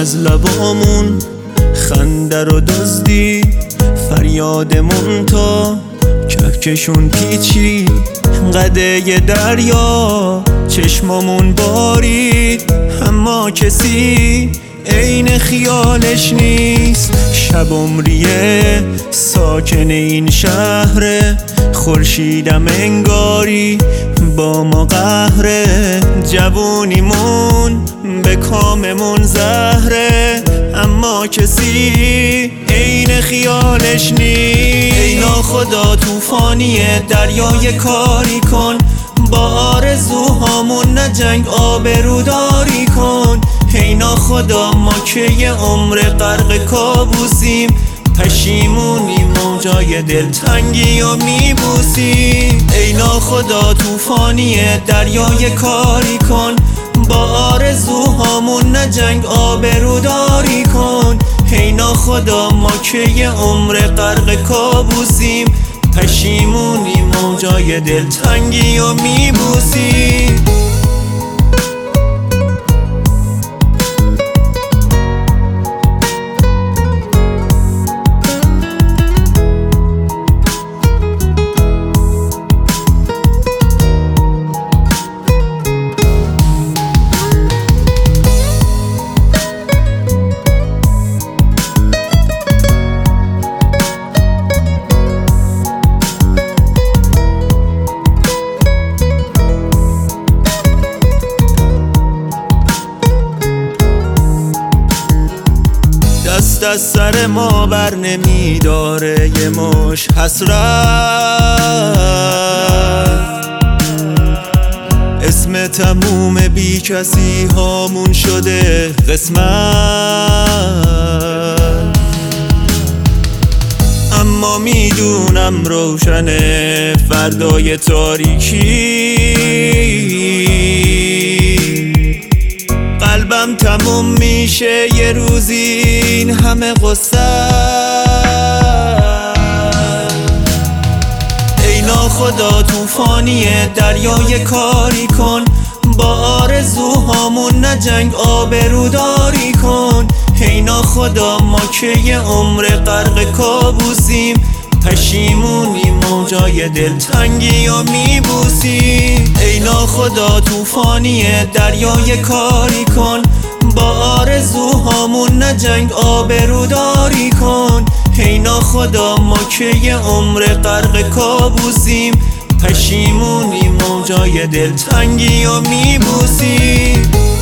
از لبامون خنده رو دزدی، فریادمون تا کهکشون پیچی، قده دریا چشمامون بارید، اما کسی عین خیالش نیست. شب عمریه ساکن این شهره، خورشیدم انگاری با ما قهره، جوونیمون به کاممون زهره، اما کسی عین خیالش نیست. ای ناخدا طوفانیه دریای کاری کن، با آرزوهامون نجنگ آبروداری کن. ای ناخدا ما که یه عمر غرق کابوسیم، پشیمونیم موجای دلتنگی و میبوسیم. ای ناخدا طوفانیه دریای کاری کن، با آرزوهامون نجنگ آبروداری کن. ای ناخدا ما که یه عمر غرق کابوسیم، پشیمونیم موجای دلتنگی و میبوسیم. دست از سر ما بر نمیداره یه مش حسرت، اسم تموم بی کسی هامون شده قسمت. اما میدونم روشنه فردای تاریکی، قلبم تموم میشه یه روزی این همه قصه. ای ناخدا طوفانیه دریای کاری کن، با آرزوهامون نجنگ آبروداری کن. ای ناخدا ما که یه عمر غرق کابوسیم، پشیمونیم موجای دلتنگی و میبوسیم. ای ناخدا طوفانیه دریای کاری کن، با آرزوهامون نجنگ آبروداری کن. ای ناخدا ما که یه عمر غرق کابوسیم، پشیمونیم موجای دلتنگی و میبوسیم.